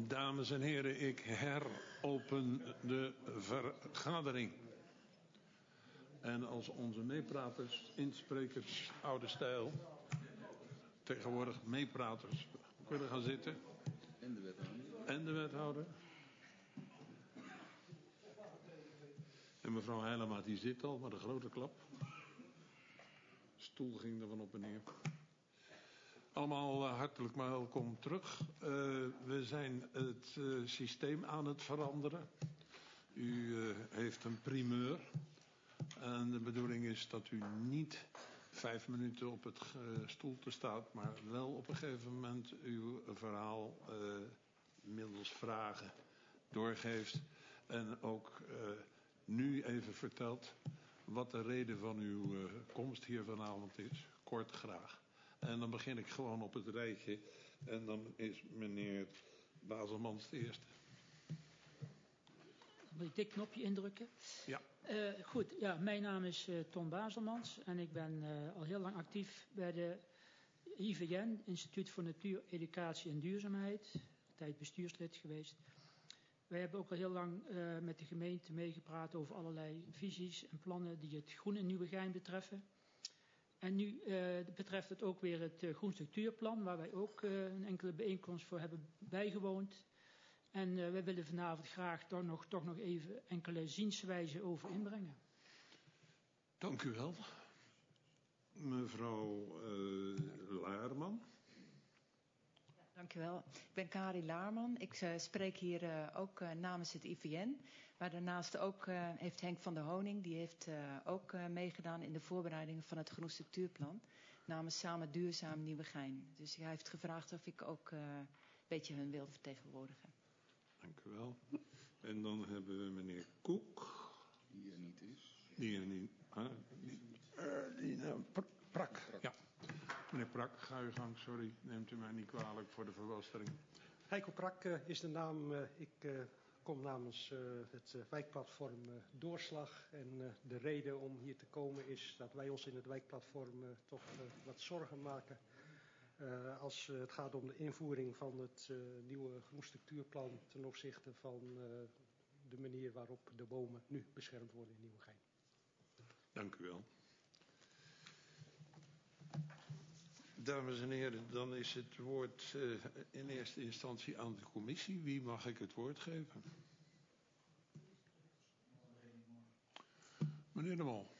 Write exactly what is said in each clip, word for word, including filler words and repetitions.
Dames en heren, ik heropen de vergadering. En als onze meepraters, insprekers, oude stijl, tegenwoordig meepraters, kunnen gaan zitten. En de wethouder. En de wethouder. En mevrouw Heilema die zit al met een grote klap. De stoel ging er van op en neer. Allemaal uh, hartelijk maar welkom terug. Uh, we zijn het uh, systeem aan het veranderen. U uh, heeft een primeur. En de bedoeling is dat u niet vijf minuten op het uh, stoelte staat, maar wel op een gegeven moment uw verhaal uh, middels vragen doorgeeft. En ook uh, nu even vertelt wat de reden van uw uh, komst hier vanavond is. Kort graag. En dan begin ik gewoon op het rijtje. En dan is meneer Baselmans de eerste. Moet ik dit knopje indrukken? Ja. Uh, goed, ja, mijn naam is uh, Ton Baselmans. En ik ben uh, al heel lang actief bij de I V N, Instituut voor Natuur, Educatie en Duurzaamheid. Tijd bestuurslid geweest. Wij hebben ook al heel lang uh, met de gemeente meegepraat over allerlei visies en plannen die het groen in Nieuwegein betreffen. En nu uh, betreft het ook weer het uh, groen structuurplan, waar wij ook uh, een enkele bijeenkomst voor hebben bijgewoond. En uh, wij willen vanavond graag toch nog, toch nog even enkele zienswijzen over inbrengen. Dank u wel. Mevrouw uh, Laarman. Ja, dank u wel. Ik ben Kari Laarman. Ik uh, spreek hier uh, ook uh, namens het I V N. Maar daarnaast ook uh, heeft Henk van der Honing, die heeft uh, ook uh, meegedaan in de voorbereidingen van het groen structuurplan. Namens Samen Duurzaam Nieuwegein. Dus hij heeft gevraagd of ik ook uh, een beetje hun wil vertegenwoordigen. Dank u wel. En dan hebben we meneer Koek. Die er niet is. Die er niet... Huh? Die, uh, die uh, pr Prak. Prak. Ja. Meneer Prak, ga uw gang. Sorry, neemt u mij niet kwalijk voor de verwastering. Heiko Prak uh, is de naam. Uh, ik uh, kom namens uh, het uh, wijkplatform uh, Doorslag. En uh, de reden om hier te komen is dat wij ons in het wijkplatform uh, toch uh, wat zorgen maken. Uh, als uh, het gaat om de invoering van het uh, nieuwe groenstructuurplan ten opzichte van uh, de manier waarop de bomen nu beschermd worden in Nieuwegein. Dank u wel. Dames en heren, dan is het woord uh, in eerste instantie aan de commissie. Wie mag ik het woord geven? Meneer De Mol.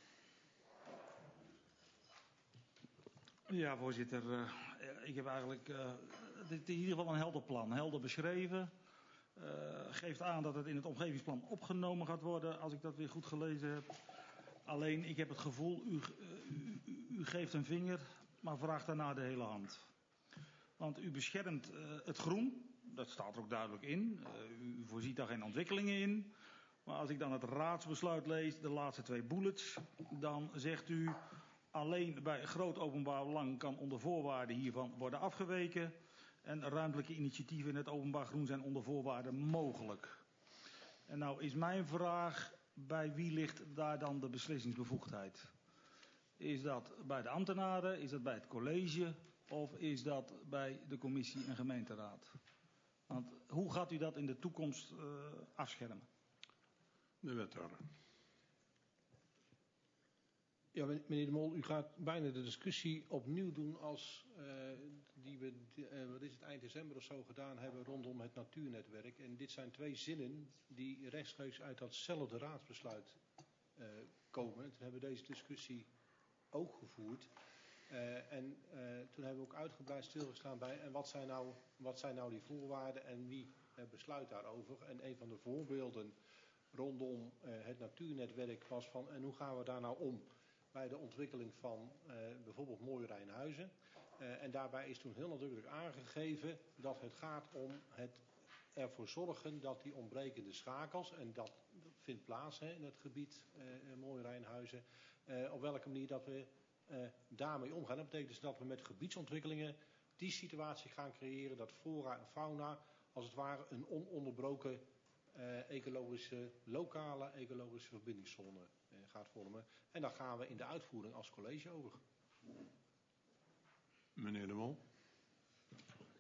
Ja, voorzitter. Uh, ik heb eigenlijk uh, dit in ieder geval een helder plan. Helder beschreven. Uh, geeft aan dat het in het omgevingsplan opgenomen gaat worden, als ik dat weer goed gelezen heb. Alleen, ik heb het gevoel, u, u, u, u geeft een vinger, maar vraagt daarna de hele hand. Want u beschermt uh, het groen, dat staat er ook duidelijk in. Uh, u voorziet daar geen ontwikkelingen in. Maar als ik dan het raadsbesluit lees, de laatste twee bullets, dan zegt u... Alleen bij groot openbaar belang kan onder voorwaarden hiervan worden afgeweken. En ruimtelijke initiatieven in het openbaar groen zijn onder voorwaarden mogelijk. En nou is mijn vraag, bij wie ligt daar dan de beslissingsbevoegdheid? Is dat bij de ambtenaren, is dat bij het college of is dat bij de commissie en gemeenteraad? Want hoe gaat u dat in de toekomst uh, afschermen? De wethouder. Ja, meneer De Mol, u gaat bijna de discussie opnieuw doen als uh, die we uh, wat is het, eind december of zo gedaan hebben rondom het natuurnetwerk. En dit zijn twee zinnen die rechtstreeks uit datzelfde raadsbesluit uh, komen. En toen hebben we deze discussie ook gevoerd. Uh, en uh, toen hebben we ook uitgebreid stilgestaan bij en wat zijn nou, wat zijn nou die voorwaarden en wie uh, besluit daarover. En een van de voorbeelden rondom uh, het natuurnetwerk was van en hoe gaan we daar nou om? Bij de ontwikkeling van uh, bijvoorbeeld Mooi Rijnhuizen. Uh, en daarbij is toen heel nadrukkelijk aangegeven dat het gaat om het ervoor zorgen dat die ontbrekende schakels, en dat vindt plaats hè, in het gebied uh, Mooi Rijnhuizen, uh, op welke manier dat we uh, daarmee omgaan. Dat betekent dus dat we met gebiedsontwikkelingen die situatie gaan creëren dat flora en fauna als het ware een ononderbroken uh, ecologische, lokale ecologische verbindingszone uh, gaat vormen. En daar gaan we in de uitvoering als college over. Meneer De Mol.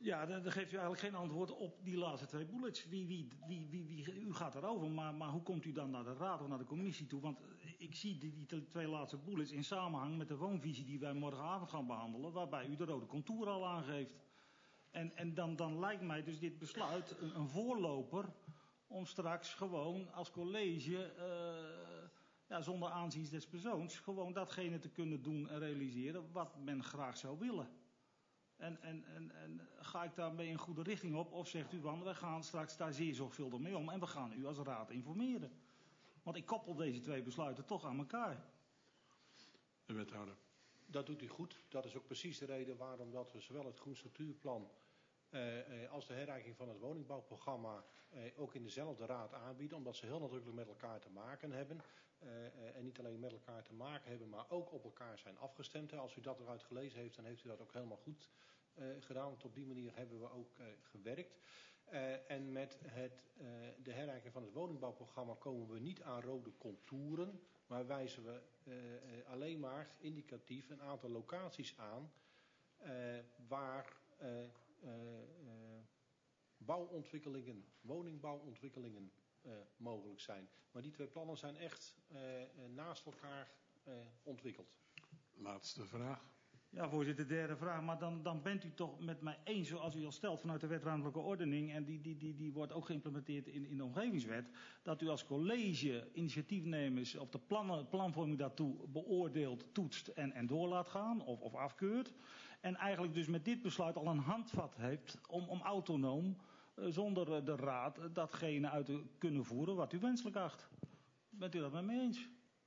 Ja, dan geeft u eigenlijk geen antwoord op die laatste twee bullets. Wie, wie, wie, wie, wie, u gaat erover, maar, maar hoe komt u dan naar de raad of naar de commissie toe? Want ik zie die, die twee laatste bullets in samenhang met de woonvisie die wij morgenavond gaan behandelen, waarbij u de rode contour al aangeeft. En, en dan, dan lijkt mij dus dit besluit een, een voorloper om straks gewoon als college, uh, ja, zonder aanzien des persoons, gewoon datgene te kunnen doen en realiseren wat men graag zou willen. En, en, en, en ga ik daarmee een goede richting op? Of zegt u van, wij gaan straks daar zeer zorgvuldig mee om en we gaan u als raad informeren. Want ik koppel deze twee besluiten toch aan elkaar. De wethouder. Dat doet u goed. Dat is ook precies de reden waarom dat we zowel het Groen Structuurplan eh, als de herreiking van het woningbouwprogramma eh, ook in dezelfde raad aanbieden. Omdat ze heel nadrukkelijk met elkaar te maken hebben. Uh, uh, en niet alleen met elkaar te maken hebben, maar ook op elkaar zijn afgestemd. Hè. Als u dat eruit gelezen heeft, dan heeft u dat ook helemaal goed uh, gedaan. Want op die manier hebben we ook uh, gewerkt. Uh, en met het, uh, de herreiking van het woningbouwprogramma komen we niet aan rode contouren, maar wijzen we uh, uh, alleen maar indicatief een aantal locaties aan uh, waar uh, uh, uh, bouwontwikkelingen, woningbouwontwikkelingen Uh, mogelijk zijn. Maar die twee plannen zijn echt uh, uh, naast elkaar uh, ontwikkeld. Laatste vraag. Ja, voorzitter, derde vraag. Maar dan, dan bent u toch met mij eens, zoals u al stelt vanuit de wet ruimtelijke ordening, en die, die, die, die wordt ook geïmplementeerd in, in de omgevingswet, dat u als college initiatiefnemers of de plannen, planvorming daartoe beoordeelt, toetst en, en door laat gaan of, of afkeurt. En eigenlijk dus met dit besluit al een handvat heeft om, om autonoom zonder de raad datgene uit te kunnen voeren wat u wenselijk acht. Bent u dat met me eens?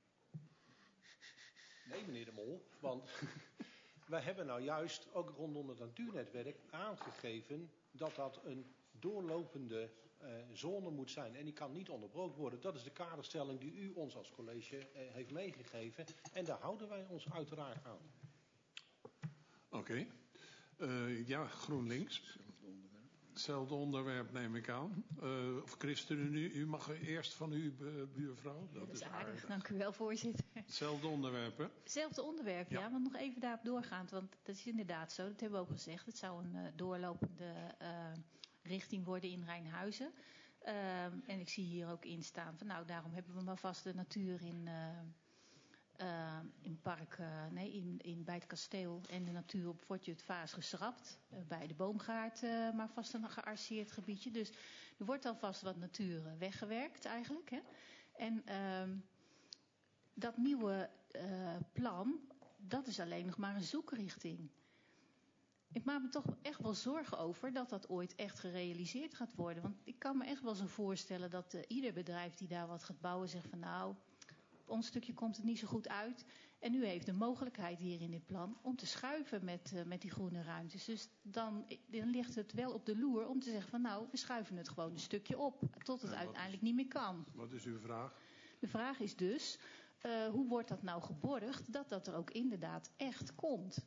Nee, meneer De Mol, want wij hebben nou juist ook rondom het natuurnetwerk aangegeven dat dat een doorlopende uh, zone moet zijn. En die kan niet onderbroken worden. Dat is de kaderstelling die u ons als college uh, heeft meegegeven. En daar houden wij ons uiteraard aan. Oké. Okay. Uh, ja, GroenLinks. Hetzelfde onderwerp neem ik aan. Uh, of ChristenUnie, u mag eerst van uw buurvrouw. Dat, dat is aardig, aardig, dank u wel, voorzitter. Hetzelfde onderwerp, hè? Hetzelfde onderwerp, ja. ja. Want nog even daarop doorgaand, want dat is inderdaad zo. Dat hebben we ook gezegd. Het zou een uh, doorlopende uh, richting worden in Rijnhuizen. Uh, en ik zie hier ook in staan van, nou, daarom hebben we maar vast de natuur in... Uh, Uh, in park, uh, nee, in, in, bij het kasteel en de natuur op Fort Jutphaas geschrapt. Uh, bij de boomgaard, uh, maar vast een gearseerd gebiedje. Dus er wordt alvast wat natuur uh, weggewerkt eigenlijk. Hè? En uh, dat nieuwe uh, plan, dat is alleen nog maar een zoekrichting. Ik maak me toch echt wel zorgen over dat dat ooit echt gerealiseerd gaat worden. Want ik kan me echt wel zo voorstellen dat uh, ieder bedrijf die daar wat gaat bouwen zegt van nou... Op ons stukje komt het niet zo goed uit. En u heeft de mogelijkheid hier in dit plan om te schuiven met, uh, met die groene ruimtes. Dus dan, dan ligt het wel op de loer om te zeggen van nou, we schuiven het gewoon een stukje op. Tot het uiteindelijk is, niet meer kan. Wat is uw vraag? De vraag is dus, uh, hoe wordt dat nou geborgd dat dat er ook inderdaad echt komt?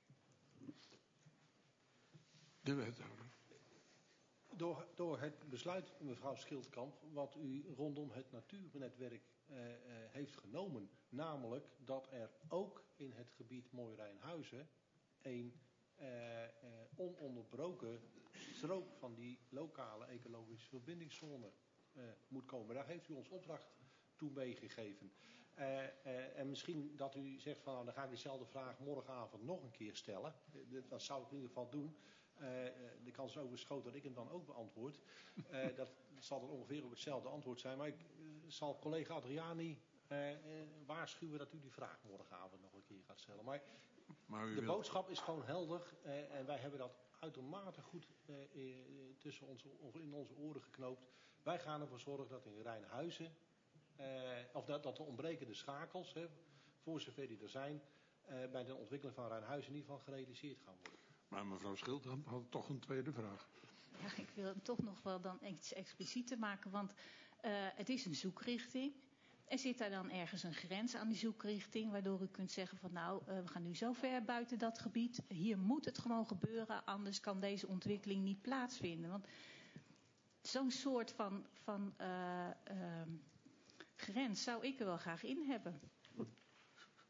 De wethouder. Door, door het besluit, mevrouw Schildkamp, wat u rondom het natuurnetwerk uh, uh, heeft genomen. Namelijk dat er ook in het gebied Mooi-Rijnhuizen een uh, uh, ononderbroken strook van die lokale ecologische verbindingszone uh, moet komen. Daar heeft u ons opdracht toe meegegeven. Uh, uh, en misschien dat u zegt van nou dan ga ik diezelfde vraag morgenavond nog een keer stellen. Uh, dat zou ik in ieder geval doen. Uh, de kans is overschoten dat ik hem dan ook beantwoord. Uh, dat zal dan ongeveer ook hetzelfde antwoord zijn. Maar ik uh, zal collega Adriani uh, uh, waarschuwen dat u die vraag morgenavond nog een keer gaat stellen. Maar, maar de wilt... boodschap is gewoon helder. Uh, en wij hebben dat uitermate goed uh, uh, tussen onze, in onze oren geknoopt. Wij gaan ervoor zorgen dat in Rijnhuizen, uh, of dat, dat de ontbrekende schakels, hè, voor zover die er zijn, uh, bij de ontwikkeling van Rijnhuizen in ieder geval gerealiseerd gaan worden. Maar mevrouw Schildkamp had toch een tweede vraag. Ja, ik wil hem toch nog wel dan iets explicieter maken, want uh, het is een zoekrichting. Er zit daar dan ergens een grens aan die zoekrichting, waardoor u kunt zeggen van nou, uh, we gaan nu zo ver buiten dat gebied. Hier moet het gewoon gebeuren, anders kan deze ontwikkeling niet plaatsvinden. Want zo'n soort van, van uh, uh, grens zou ik er wel graag in hebben.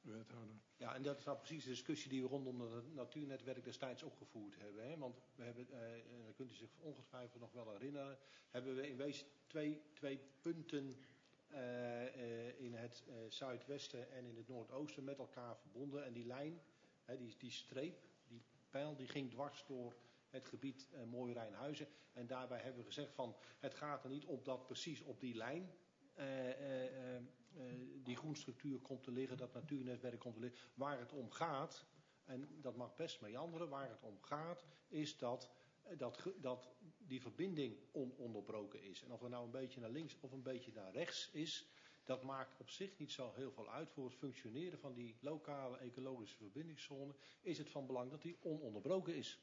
Wethouder. Ja, en dat is nou precies de discussie die we rondom het natuurnetwerk destijds opgevoerd hebben. Hè? Want we hebben, eh, en dat kunt u zich ongetwijfeld nog wel herinneren, hebben we in wezen twee, twee punten uh, uh, in het uh, zuidwesten en in het noordoosten met elkaar verbonden. En die lijn, hè, die, die streep, die pijl, die ging dwars door het gebied uh, Mooi-Rijnhuizen. En daarbij hebben we gezegd van, het gaat er niet om dat precies op die lijn uh, uh, uh, Uh, die groenstructuur komt te liggen, dat natuurnetwerk komt te liggen. Waar het om gaat, en dat mag best meanderen, waar het om gaat, is dat, dat, dat die verbinding ononderbroken is. En of er nou een beetje naar links of een beetje naar rechts is, dat maakt op zich niet zo heel veel uit. Voor het functioneren van die lokale ecologische verbindingszone is het van belang dat die ononderbroken is.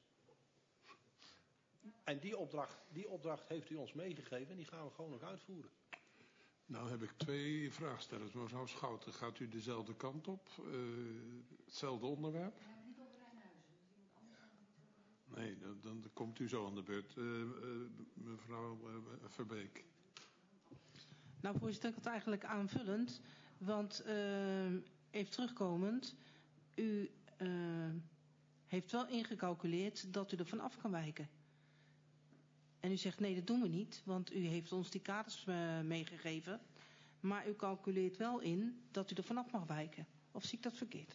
En die opdracht, die opdracht heeft u ons meegegeven en die gaan we gewoon nog uitvoeren. Nou heb ik twee vraagstellers. Mevrouw Schouten, gaat u dezelfde kant op? Uh, hetzelfde onderwerp? We hebben het niet over Rijnhuizen. Dus iemand anders gaat het niet over. Nee, dan, dan komt u zo aan de beurt. Uh, uh, mevrouw uh, Verbeek. Nou, voorzitter, ik had eigenlijk aanvullend. Want uh, even terugkomend. U uh, heeft wel ingecalculeerd dat u er vanaf kan wijken. En u zegt nee, dat doen we niet, want u heeft ons die kaders uh, meegegeven. Maar u calculeert wel in dat u er vanaf mag wijken. Of zie ik dat verkeerd?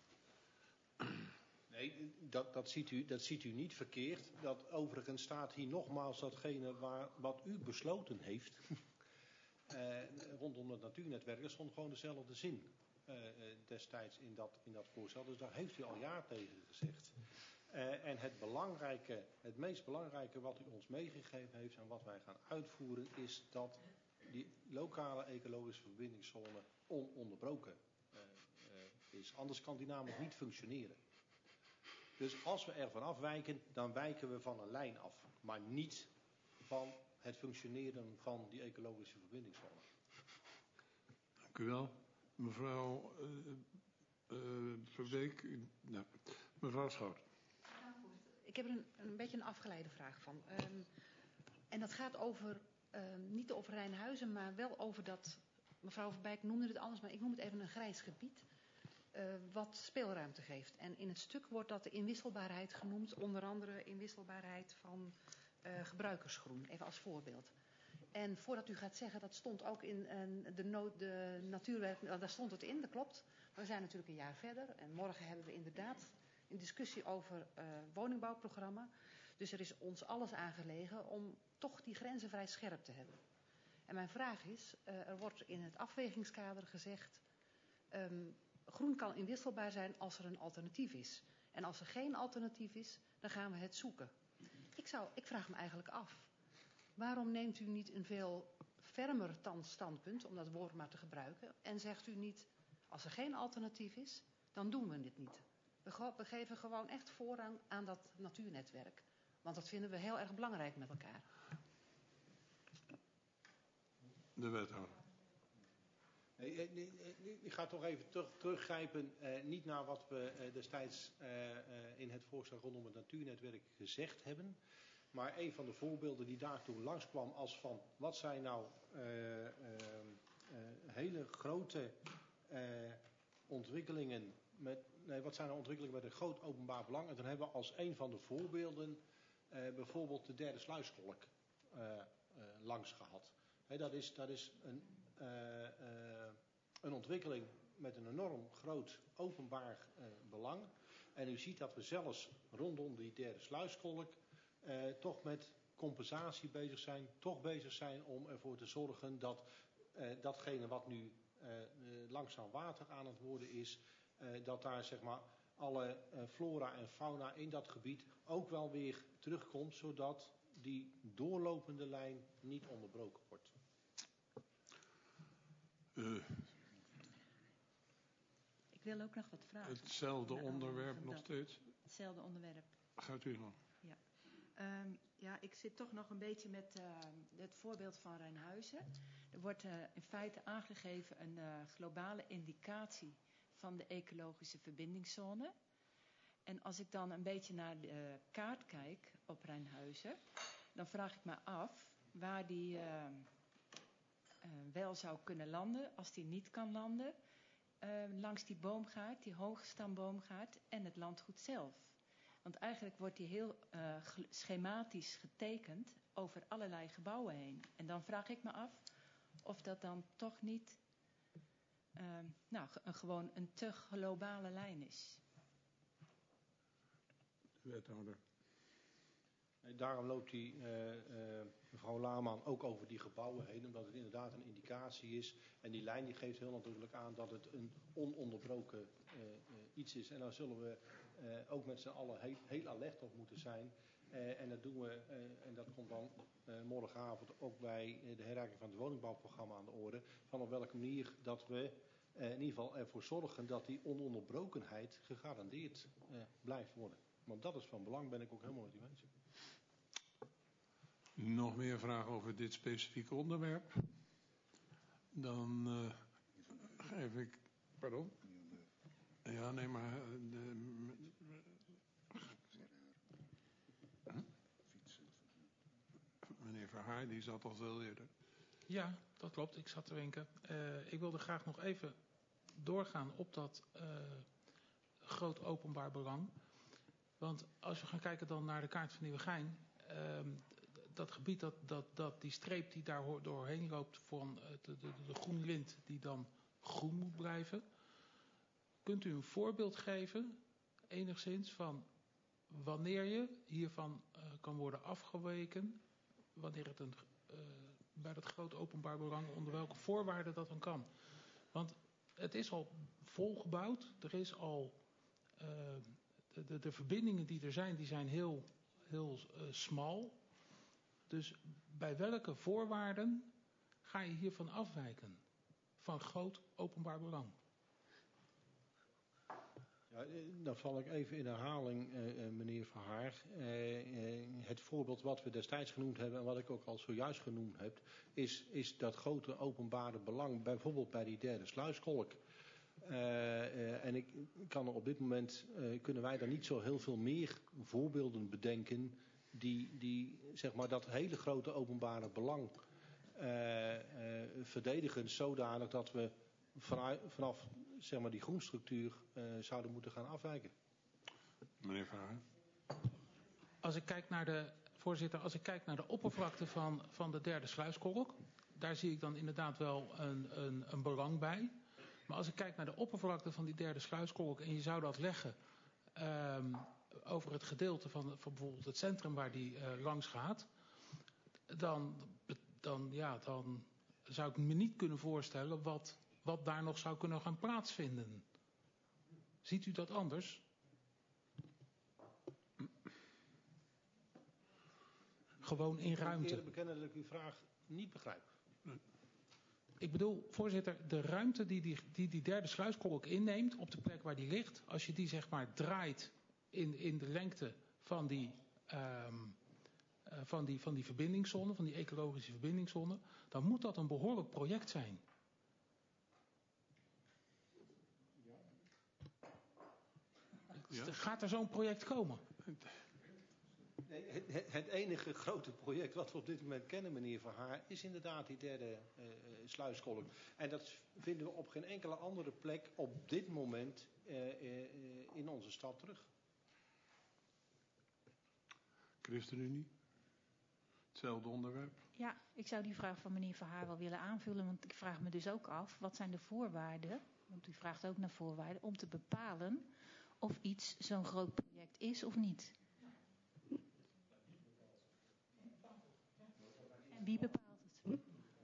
Nee, dat, dat, ziet u, dat ziet u niet verkeerd. Dat overigens staat hier nogmaals datgene waar, wat u besloten heeft. uh, rondom het natuurnetwerk. Er stond gewoon dezelfde zin uh, destijds in dat, in dat voorstel. Dus daar heeft u al ja tegen gezegd. Uh, en het belangrijke, het meest belangrijke wat u ons meegegeven heeft en wat wij gaan uitvoeren, is dat die lokale ecologische verbindingszone ononderbroken uh, uh, is. Anders kan die namelijk niet functioneren. Dus als we ervan afwijken, dan wijken we van een lijn af, maar niet van het functioneren van die ecologische verbindingszone. Dank u wel. Mevrouw uh, uh, Verbeek, u, nou, mevrouw Schout. Ik heb er een, een beetje een afgeleide vraag van. Um, en dat gaat over, um, niet over Rijnhuizen, maar wel over dat, mevrouw Verbijk noemde het anders, maar ik noem het even een grijs gebied, uh, wat speelruimte geeft. En in het stuk wordt dat de inwisselbaarheid genoemd, onder andere inwisselbaarheid van uh, gebruikersgroen, even als voorbeeld. En voordat u gaat zeggen, dat stond ook in uh, de, no- de natuurwerk, uh, daar stond het in, dat klopt. Maar we zijn natuurlijk een jaar verder en morgen hebben we inderdaad een discussie over uh, woningbouwprogramma. Dus er is ons alles aangelegen om toch die grenzen vrij scherp te hebben. En mijn vraag is, uh, er wordt in het afwegingskader gezegd, um, groen kan inwisselbaar zijn als er een alternatief is. En als er geen alternatief is, dan gaan we het zoeken. Ik, zou, ik vraag me eigenlijk af, waarom neemt u niet een veel fermer standpunt, om dat woord maar te gebruiken, en zegt u niet, als er geen alternatief is, dan doen we dit niet. We geven gewoon echt voorrang aan dat natuurnetwerk. Want dat vinden we heel erg belangrijk met elkaar. De wethouder. Ik ga toch even terug, teruggrijpen, eh, niet naar wat we eh, destijds eh, eh, in het voorstel rondom het natuurnetwerk gezegd hebben. Maar een van de voorbeelden die daartoe langskwam als van, wat zijn nou uh, uh, uh, hele grote uh, ontwikkelingen met, nee, wat zijn nou ontwikkelingen met een groot openbaar belang? En dan hebben we als een van de voorbeelden uh, bijvoorbeeld de derde sluiskolk uh, uh, langs gehad. He, dat is, dat is een, uh, uh, een ontwikkeling met een enorm groot openbaar uh, belang. En u ziet dat we zelfs rondom die derde sluiskolk uh, toch met compensatie bezig zijn. Toch bezig zijn om ervoor te zorgen dat uh, datgene wat nu uh, uh, langzaam water aan het worden is, uh, dat daar zeg maar alle uh, flora en fauna in dat gebied ook wel weer terugkomt, zodat die doorlopende lijn niet onderbroken wordt. Uh, Ik wil ook nog wat vragen. Hetzelfde onderwerp nog steeds? Hetzelfde onderwerp. Gaat u dan? Ja. Um, ja, ik zit toch nog een beetje met uh, het voorbeeld van Rijnhuizen. Er wordt uh, in feite aangegeven een uh, globale indicatie van de ecologische verbindingszone. En als ik dan een beetje naar de kaart kijk op Rijnhuizen, dan vraag ik me af waar die uh, uh, wel zou kunnen landen, als die niet kan landen. uh, langs die boomgaard, die hoogstamboomgaard en het landgoed zelf. Want eigenlijk wordt die heel uh, schematisch getekend over allerlei gebouwen heen. En dan vraag ik me af of dat dan toch niet uh, nou, een, gewoon een te globale lijn is. Wethouder. Daarom loopt die uh, uh, mevrouw Laarman ook over die gebouwen heen, omdat het inderdaad een indicatie is. En die lijn die geeft heel natuurlijk aan dat het een ononderbroken uh, uh, iets is. En daar zullen we uh, ook met z'n allen heel, heel alert op moeten zijn. Uh, en dat doen we, uh, en dat komt dan uh, morgenavond ook bij uh, de herreiking van het woningbouwprogramma aan de orde. Van op welke manier dat we uh, in ieder geval ervoor zorgen dat die ononderbrokenheid gegarandeerd uh, blijft worden. Want dat is van belang, ben ik ook helemaal met u eens. Nog meer vragen over dit specifieke onderwerp? Dan uh, geef ik... Pardon? Ja, nee, maar... De, huh? Meneer Verhaar, die zat al veel eerder. Ja, dat klopt. Ik zat te wenken. Uh, ik wilde graag nog even doorgaan op dat uh, groot openbaar belang. Want als we gaan kijken dan naar de kaart van Nieuwegein... Uh, dat gebied, dat, dat, dat, die streep die daar doorheen loopt van de, de, de groene lint die dan groen moet blijven. Kunt u een voorbeeld geven, enigszins, van wanneer je hiervan uh, kan worden afgeweken, wanneer het een, uh, bij dat groot openbaar belang, onder welke voorwaarden dat dan kan? Want het is al volgebouwd, er is al, uh, de, de, de verbindingen die er zijn, die zijn heel, heel uh, smal. Dus bij welke voorwaarden ga je hiervan afwijken? Van groot openbaar belang. Ja, dan val ik even in herhaling, uh, meneer Verhaar. Uh, uh, het voorbeeld wat we destijds genoemd hebben en wat ik ook al zojuist genoemd heb, is, is dat grote openbare belang, bijvoorbeeld bij die derde sluiskolk. Uh, uh, en ik kan er op dit moment, uh, kunnen wij daar niet zo heel veel meer voorbeelden bedenken die, die zeg maar, dat hele grote openbare belang uh, uh, verdedigen zodanig dat we vanuit, vanaf zeg maar, die groenstructuur uh, zouden moeten gaan afwijken. Meneer Verhaar. Als ik kijk naar de, voorzitter, als ik kijk naar de oppervlakte van, van de derde sluiskolk, daar zie ik dan inderdaad wel een, een, een belang bij. Maar als ik kijk naar de oppervlakte van die derde sluiskolk en je zou dat leggen um, over het gedeelte van, van bijvoorbeeld het centrum waar die uh, langs gaat, dan, dan, ja, dan zou ik me niet kunnen voorstellen wat, wat daar nog zou kunnen gaan plaatsvinden. Ziet u dat anders? Gewoon in ruimte. Ik moet eerlijk bekennen dat ik uw vraag niet begrijp. Ik bedoel, voorzitter, de ruimte die die, die, die derde sluiskolk inneemt op de plek waar die ligt, als je die zeg maar draait in, in de lengte van die, um, uh, van, die, van die verbindingszone, van die ecologische verbindingszone, dan moet dat een behoorlijk project zijn. Ja? Gaat er zo'n project komen? Nee, het, het enige grote project wat we op dit moment kennen, meneer Verhaar, is inderdaad die derde uh, sluiskolk. En dat vinden we op geen enkele andere plek op dit moment uh, uh, in onze stad terug. ChristenUnie, hetzelfde onderwerp. Ja, ik zou die vraag van meneer Verhaar wel willen aanvullen, want ik vraag me dus ook af, wat zijn de voorwaarden, want u vraagt ook naar voorwaarden, om te bepalen of iets zo'n groot project is of niet. En wie bepaalt het?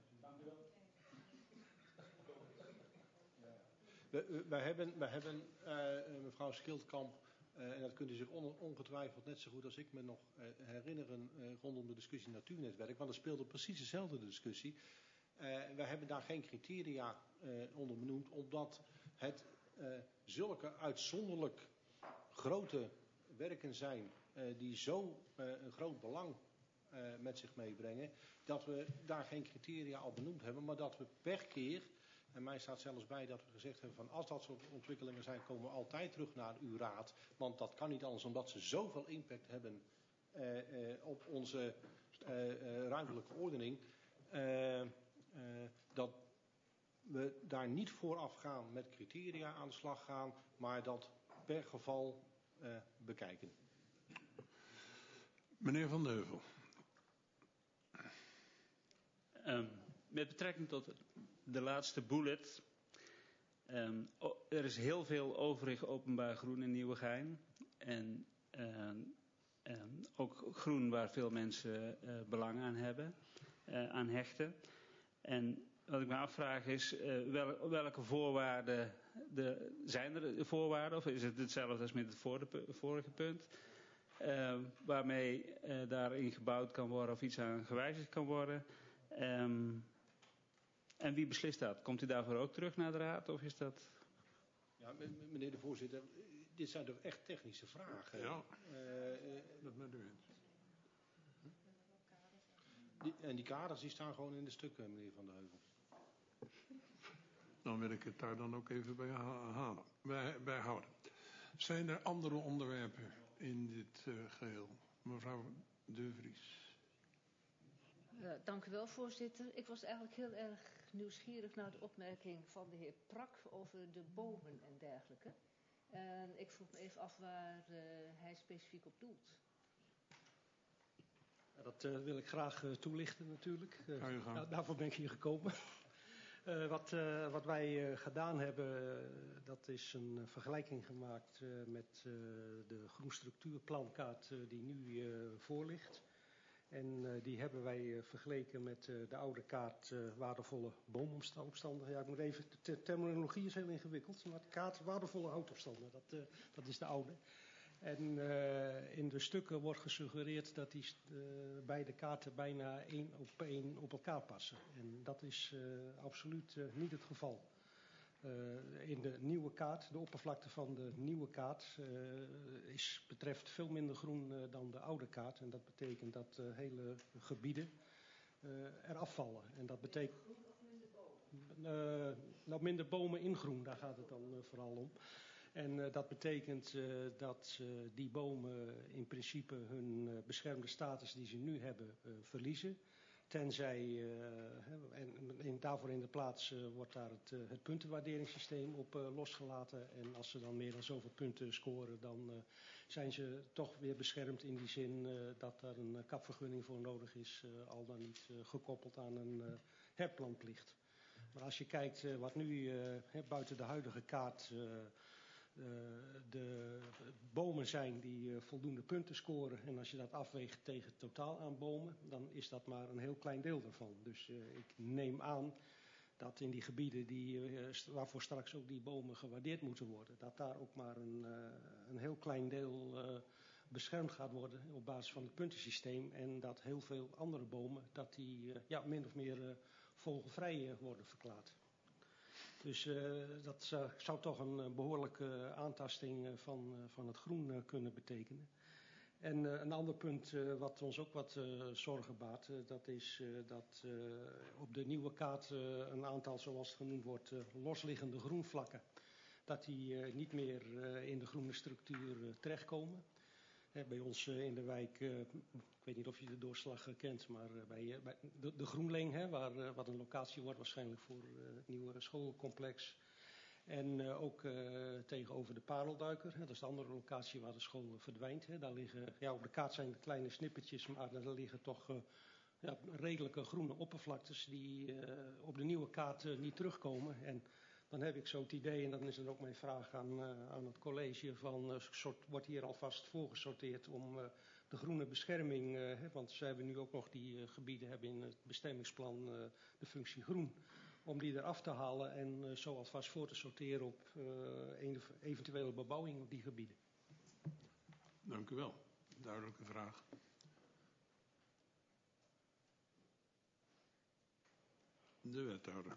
We, wij hebben, wij hebben uh, mevrouw Schildkamp, uh, en dat kunt u zich on, ongetwijfeld net zo goed als ik me nog uh, herinneren uh, rondom de discussie Natuurnetwerk, want er speelde precies dezelfde discussie. Uh, wij hebben daar geen criteria uh, onder benoemd, omdat het uh, zulke uitzonderlijk grote werken zijn uh, die zo uh, een groot belang uh, met zich meebrengen, dat we daar geen criteria al benoemd hebben, maar dat we per keer, en mij staat zelfs bij dat we gezegd hebben van als dat soort ontwikkelingen zijn, komen we altijd terug naar uw raad, want dat kan niet anders omdat ze zoveel impact hebben uh, uh, op onze uh, uh, ruimtelijke ordening, uh, uh, dat we daar niet vooraf gaan met criteria aan de slag gaan, maar dat per geval uh, bekijken. Meneer Van de Heuvel. Um, met betrekking tot de laatste bullet. Um, er is heel veel overig openbaar groen in Nieuwegein. En uh, um, ook groen waar veel mensen uh, belang aan hebben, uh, aan hechten. En wat ik me afvraag is, uh, wel, welke voorwaarden de, zijn er voorwaarden? Of is het hetzelfde als met het vorige punt? Uh, waarmee uh, daarin gebouwd kan worden of iets aan gewijzigd kan worden. Um, en wie beslist dat? Komt u daarvoor ook terug naar de raad of is dat... Ja, meneer de voorzitter, dit zijn toch echt technische vragen? Ja, uh, uh, dat met u eens. Die, en die kaders die staan gewoon in de stukken, meneer Van de Heuvel. Dan wil ik het daar dan ook even bij, halen, bij, bij houden. Zijn er andere onderwerpen in dit uh, geheel? Mevrouw De Vries. Uh, dank u wel, voorzitter. Ik was eigenlijk heel erg nieuwsgierig naar de opmerking van de heer Prak over de bomen en dergelijke. En ik vroeg me even af waar uh, hij specifiek op doelt. Ja, dat uh, wil ik graag uh, toelichten natuurlijk. Uh, Ga je gang. nou, daarvoor ben ik hier gekomen. Uh, wat, uh, wat wij uh, gedaan hebben, uh, dat is een uh, vergelijking gemaakt uh, met uh, de groenstructuurplankaart uh, die nu uh, voor ligt. En uh, die hebben wij uh, vergeleken met uh, de oude kaart uh, waardevolle boomopstanden. Ja, ik moet even, de terminologie is heel ingewikkeld, maar de kaart waardevolle houtopstanden, dat, uh, dat is de oude. En uh, in de stukken wordt gesuggereerd dat die uh, beide kaarten bijna één op één op elkaar passen. En dat is uh, absoluut uh, niet het geval. Uh, in de nieuwe kaart, de oppervlakte van de nieuwe kaart, uh, is, betreft veel minder groen uh, dan de oude kaart. En dat betekent dat uh, hele gebieden uh, eraf vallen. En dat betekent... Uh, nou, minder bomen in groen, daar gaat het dan uh, vooral om. En uh, dat betekent uh, dat uh, die bomen in principe hun uh, beschermde status die ze nu hebben uh, verliezen. Tenzij, uh, en, en daarvoor in de plaats uh, wordt daar het, uh, het puntenwaarderingssysteem op uh, losgelaten. En als ze dan meer dan zoveel punten scoren, dan uh, zijn ze toch weer beschermd in die zin uh, dat er een kapvergunning voor nodig is. Uh, al dan niet uh, gekoppeld aan een uh, herplantplicht. Maar als je kijkt uh, wat nu uh, he, buiten de huidige kaart... Uh, Uh, de bomen zijn die uh, voldoende punten scoren. En als je dat afweegt tegen het totaal aan bomen, dan is dat maar een heel klein deel daarvan. Dus uh, ik neem aan dat in die gebieden die, uh, waarvoor straks ook die bomen gewaardeerd moeten worden, dat daar ook maar een, uh, een heel klein deel uh, beschermd gaat worden op basis van het puntensysteem. En dat heel veel andere bomen, dat die uh, ja, min of meer uh, vogelvrij uh, worden verklaard. Dus uh, dat uh, zou toch een uh, behoorlijke uh, aantasting uh, van, uh, van het groen uh, kunnen betekenen. En uh, een ander punt uh, wat ons ook wat uh, zorgen baart, uh, dat is uh, dat uh, op de nieuwe kaart uh, een aantal, zoals het genoemd wordt, uh, losliggende groenvlakken, dat die uh, niet meer uh, in de groene structuur uh, terechtkomen. Hè, bij ons uh, in de wijk, uh, ik weet niet of je de doorslag uh, kent, maar uh, bij, uh, bij de, de Groenling, hè, waar, uh, wat een locatie wordt waarschijnlijk voor uh, het nieuwe schoolcomplex. En uh, ook uh, tegenover de Parelduiker, hè, dat is de andere locatie waar de school uh, verdwijnt. Hè. Daar liggen, ja, op de kaart zijn het kleine snippertjes, maar er liggen toch uh, ja, redelijke groene oppervlaktes die uh, op de nieuwe kaart uh, niet terugkomen. En dan heb ik zo het idee, en dan is er ook mijn vraag aan, uh, aan het college, van uh, soort, wordt hier alvast voorgesorteerd om uh, de groene bescherming, uh, hè, want ze hebben nu ook nog die uh, gebieden hebben in het bestemmingsplan uh, de functie groen, om die eraf te halen en uh, zo alvast voor te sorteren op uh, een eventuele bebouwing op die gebieden. Dank u wel. Duidelijke vraag. De wethouder.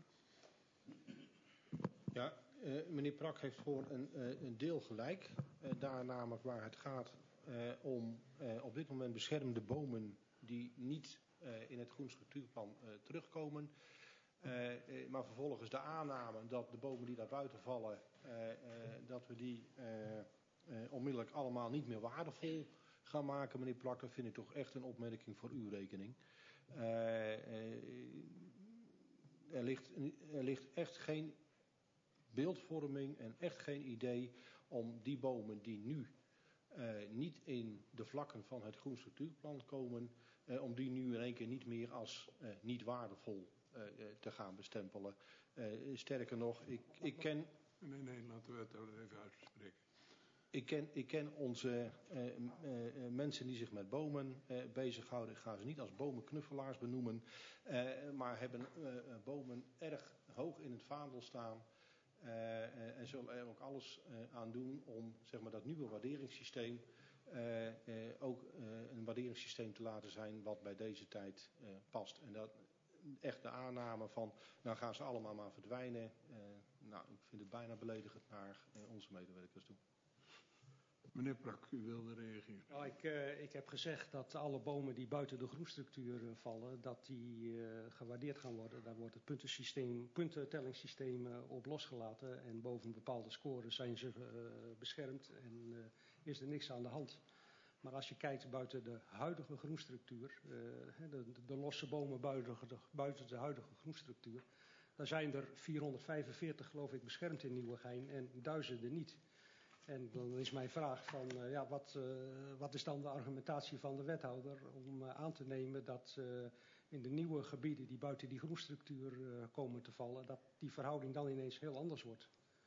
Ja, uh, meneer Prak heeft voor een, uh, een deel gelijk. Uh, daar namelijk waar het gaat uh, om uh, op dit moment beschermde bomen die niet uh, in het groenstructuurplan uh, terugkomen. Uh, uh, maar vervolgens de aanname dat de bomen die daar buiten vallen, uh, uh, dat we die uh, uh, onmiddellijk allemaal niet meer waardevol gaan maken. Meneer Prak, dat vind ik toch echt een opmerking voor uw rekening. Uh, uh, er, ligt, er ligt echt geen beeldvorming en echt geen idee om die bomen die nu uh, niet in de vlakken van het groen structuurplan komen, uh, om die nu in één keer niet meer als uh, niet waardevol uh, uh, te gaan bestempelen. Uh, sterker nog, ik, ik ken... Nee, nee, laten we het er even uitspreken. Ik ken, ik ken onze uh, uh, mensen die zich met bomen uh, bezighouden. Ik ga ze niet als bomenknuffelaars benoemen. Uh, maar hebben uh, bomen erg hoog in het vaandel staan. Uh, uh, en zullen er ook alles uh, aan doen om zeg maar, dat nieuwe waarderingssysteem uh, uh, ook uh, een waarderingssysteem te laten zijn wat bij deze tijd uh, past. En dat echt de aanname van, nou gaan ze allemaal maar verdwijnen. Uh, nou, ik vind het bijna beledigend naar uh, onze medewerkers toe. Meneer Prak, u wilde reageren. Nou, ik, uh, ik heb gezegd dat alle bomen die buiten de groenstructuur uh, vallen, dat die uh, gewaardeerd gaan worden. Daar wordt het puntensysteem, puntentellingssysteem uh, op losgelaten. En boven een bepaalde score zijn ze uh, beschermd en uh, is er niks aan de hand. Maar als je kijkt buiten de huidige groenstructuur, uh, de, de losse bomen buiten de, buiten de huidige groenstructuur, dan zijn er vierhonderdvijfenveertig geloof ik beschermd in Nieuwegein en duizenden niet. En dan is mijn vraag van, uh, ja, wat, uh, wat is dan de argumentatie van de wethouder om uh, aan te nemen dat uh, in de nieuwe gebieden die buiten die groenstructuur uh, komen te vallen, dat die verhouding dan ineens heel anders wordt?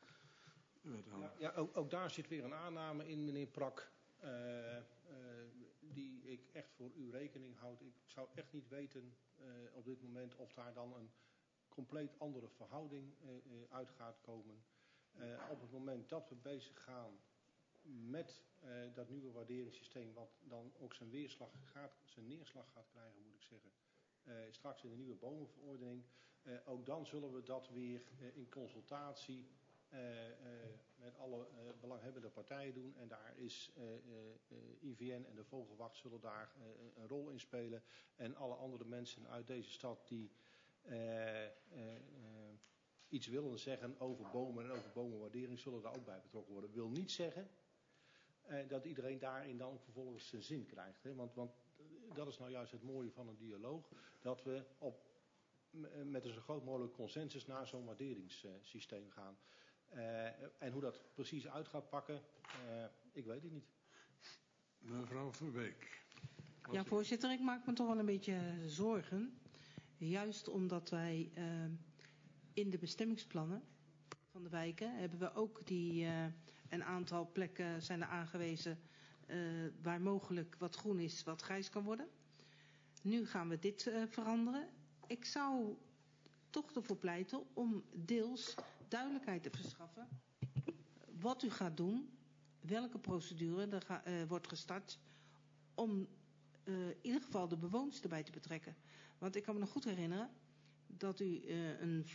Ja, ja ook, ook daar zit weer een aanname in, meneer Prak, uh, uh, die ik echt voor uw rekening houd. Ik zou echt niet weten uh, op dit moment of daar dan een compleet andere verhouding uh, uh, uit gaat komen. Uh, op het moment dat we bezig gaan met uh, dat nieuwe waarderingssysteem, wat dan ook zijn, weerslag gaat, zijn neerslag gaat krijgen, moet ik zeggen, uh, straks in de nieuwe bomenverordening, uh, ook dan zullen we dat weer uh, in consultatie uh, uh, met alle uh, belanghebbende partijen doen. En daar is uh, uh, I V N en de Vogelwacht zullen daar uh, een rol in spelen. En alle andere mensen uit deze stad die uh, uh, uh, iets willen zeggen over bomen en over bomenwaardering, zullen daar ook bij betrokken worden. Dat wil niet zeggen uh, dat iedereen daarin dan vervolgens zijn zin krijgt. Hè? Want, want dat is nou juist het mooie van een dialoog. Dat we op, met een zo groot mogelijk consensus naar zo'n waarderingssysteem gaan. Uh, en hoe dat precies uit gaat pakken, uh, ik weet het niet. Mevrouw Verbeek. Ja, voorzitter, ik maak me toch wel een beetje zorgen. Juist omdat wij uh, in de bestemmingsplannen van de wijken hebben we ook die uh, een aantal plekken zijn er aangewezen uh, waar mogelijk wat groen is, wat grijs kan worden. Nu gaan we dit uh, veranderen. Ik zou toch ervoor pleiten om deels duidelijkheid te verschaffen wat u gaat doen, welke procedure er ga, uh, wordt gestart om uh, in ieder geval de bewoners erbij te betrekken. Want ik kan me nog goed herinneren dat u uh, een,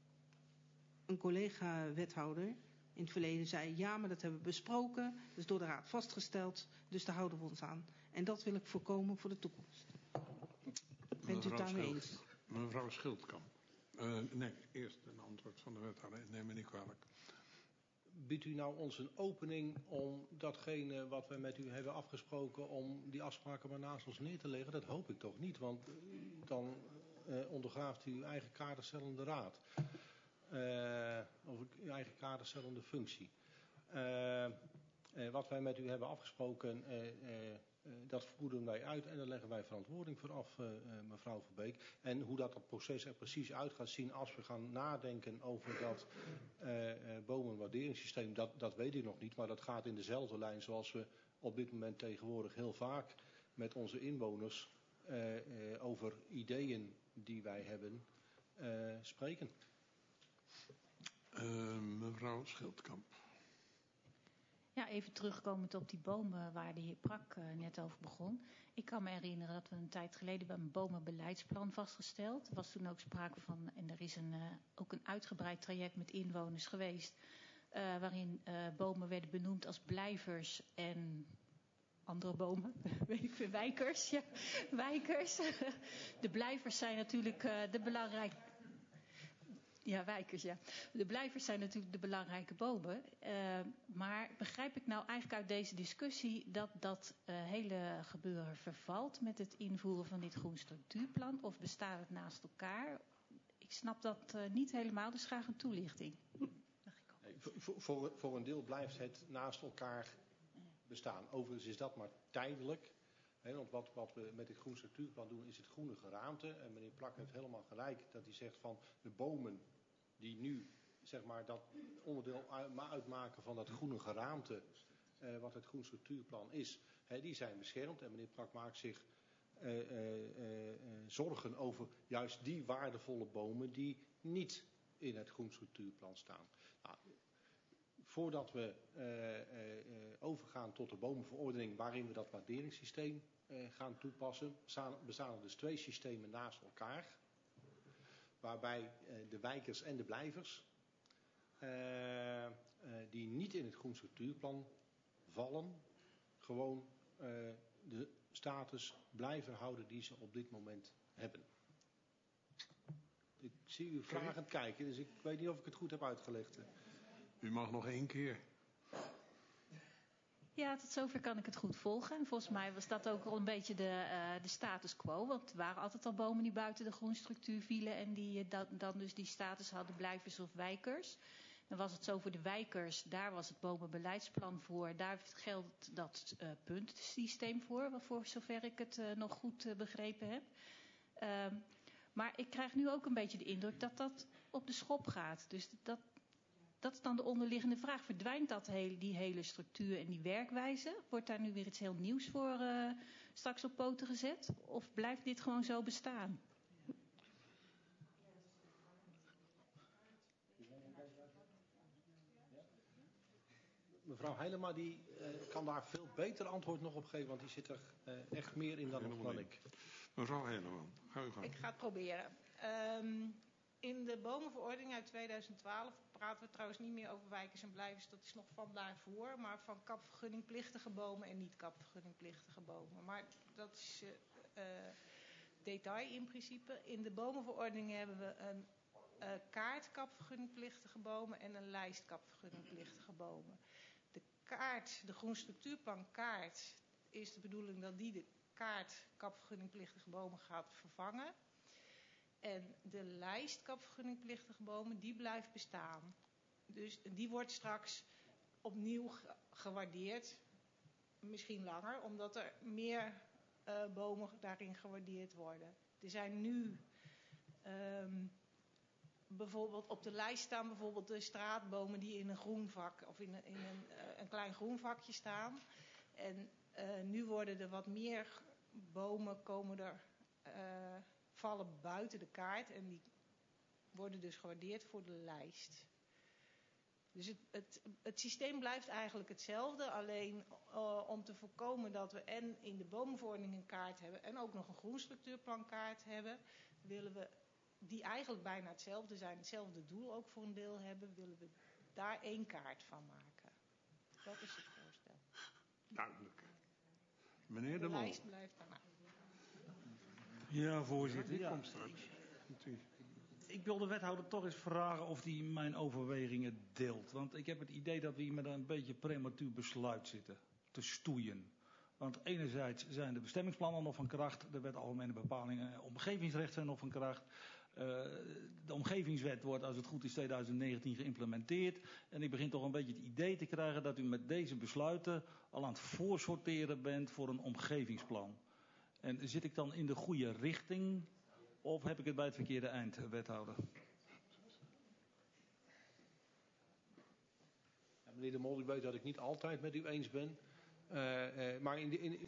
een collega-wethouder in het verleden zei, ja, maar dat hebben we besproken, dat is door de raad vastgesteld, dus daar houden we ons aan. En dat wil ik voorkomen voor de toekomst. Bent u het daarmee eens? Mevrouw Schildkamp. Uh, nee, eerst een antwoord van de wethouder. Neem me niet kwalijk. Biedt u nou ons een opening om datgene wat we met u hebben afgesproken, om die afspraken maar naast ons neer te leggen? Dat hoop ik toch niet, want dan uh, ondergraaft u uw eigen kaderstellende raad. Uh, of uw eigen kaderstellende functie. Uh, uh, wat wij met u hebben afgesproken, uh, uh, Uh, dat voeren wij uit en daar leggen wij verantwoording voor af, uh, uh, mevrouw Verbeek. En hoe dat, dat proces er precies uit gaat zien als we gaan nadenken over dat uh, uh, bomenwaarderingssysteem, dat, dat weet ik nog niet. Maar dat gaat in dezelfde lijn zoals we op dit moment tegenwoordig heel vaak met onze inwoners uh, uh, over ideeën die wij hebben uh, spreken. Uh, mevrouw Schildkamp. Ja, even terugkomend op die bomen waar de heer Prak uh, net over begon. Ik kan me herinneren dat we een tijd geleden bij een bomenbeleidsplan vastgesteld. Er was toen ook sprake van, en er is een, uh, ook een uitgebreid traject met inwoners geweest, uh, waarin uh, bomen werden benoemd als blijvers en andere bomen, weet ik veel, wijkers. Ja, wijkers. De blijvers zijn natuurlijk uh, de belangrijke. Ja, wijkers, ja. De blijvers zijn natuurlijk de belangrijke bomen. Uh, maar begrijp ik nou eigenlijk uit deze discussie dat dat uh, hele gebeuren vervalt met het invoeren van dit groen structuurplan? Of bestaat het naast elkaar? Ik snap dat uh, niet helemaal, dus graag een toelichting. Nee, voor, voor, voor een deel blijft het naast elkaar bestaan. Overigens is dat maar tijdelijk. He, want wat, wat we met het groen structuurplan doen is het groene geraamte. En meneer Plak heeft helemaal gelijk dat hij zegt van de bomen die nu zeg maar dat onderdeel uitmaken van dat groene geraamte, eh, wat het groen structuurplan is, he, die zijn beschermd. En meneer Plak maakt zich uh, uh, uh, uh, zorgen over juist die waardevolle bomen die niet in het groen structuurplan staan. Nou, voordat we uh, uh, uh, overgaan tot de bomenverordening waarin we dat waarderingssysteem uh, gaan toepassen, bestaan, bestaan er dus twee systemen naast elkaar. Waarbij uh, de wijkers en de blijvers, uh, uh, die niet in het groen structuurplan vallen, gewoon uh, de status blijven houden die ze op dit moment hebben. Ik zie u vragend kijken, dus ik weet niet of ik het goed heb uitgelegd. U mag nog één keer. Ja, tot zover kan ik het goed volgen. En volgens mij was dat ook al een beetje de, uh, de status quo. Want er waren altijd al bomen die buiten de groenstructuur vielen en die uh, dan, dan dus die status hadden, blijvers of wijkers. Dan was het zo voor de wijkers, daar was het bomenbeleidsplan voor. Daar geldt dat uh, puntensysteem voor, voor zover ik het uh, nog goed uh, begrepen heb. Uh, maar ik krijg nu ook een beetje de indruk dat dat op de schop gaat. Dus dat, dat is dan de onderliggende vraag. Verdwijnt dat hele, die hele structuur en die werkwijze? Wordt daar nu weer iets heel nieuws voor uh, straks op poten gezet? Of blijft dit gewoon zo bestaan? Mevrouw Heilema die uh, kan daar veel beter antwoord nog op geven, want die zit er uh, echt meer in dan, nog dan ik. Mevrouw Heilema, ga u gang. Ik ga het proberen. Um, in de bomenverordening uit tweeduizend twaalf praten we trouwens niet meer over wijkers en blijvers, dat is nog van daarvoor, maar van kapvergunningplichtige bomen en niet kapvergunningplichtige bomen. Maar dat is uh, uh, detail in principe. In de bomenverordening hebben we een uh, kaart kapvergunningplichtige bomen en een lijst kapvergunningplichtige bomen. De kaart, de groenstructuurplan kaart, is de bedoeling dat die de kaart kapvergunningplichtige bomen gaat vervangen. En de lijst kapvergunningplichtige bomen, die blijft bestaan. Dus die wordt straks opnieuw gewaardeerd. Misschien langer, omdat er meer uh, bomen daarin gewaardeerd worden. Er zijn nu um, bijvoorbeeld op de lijst staan bijvoorbeeld de straatbomen die in een groenvak of in een, in een, uh, een klein groenvakje staan. En uh, nu worden er wat meer bomen komen er, uh, vallen buiten de kaart en die worden dus gewaardeerd voor de lijst. Dus het, het, het systeem blijft eigenlijk hetzelfde, alleen uh, om te voorkomen dat we en in de bomenverordening een kaart hebben en ook nog een groenstructuurplankaart hebben, willen we die eigenlijk bijna hetzelfde zijn, hetzelfde doel ook voor een deel hebben, willen we daar één kaart van maken. Dat is het voorstel. Duidelijk. Meneer de, de Mol. De lijst blijft daarna. Ja, voorzitter. Die ja. komt straks. Ik wil de wethouder toch eens vragen of hij mijn overwegingen deelt. Want ik heb het idee dat we hier met een beetje prematuur besluit zitten te stoeien. Want enerzijds zijn de bestemmingsplannen nog van kracht. De wet algemene bepalingen omgevingsrecht zijn nog van kracht. Uh, de omgevingswet wordt, als het goed is, tweeduizend negentien geïmplementeerd. En ik begin toch een beetje het idee te krijgen dat u met deze besluiten al aan het voorsorteren bent voor een omgevingsplan. En zit ik dan in de goede richting of heb ik het bij het verkeerde eind, wethouder? Ja, meneer de Mol, u weet dat ik niet altijd met u eens ben. Uh, uh, maar in de, in,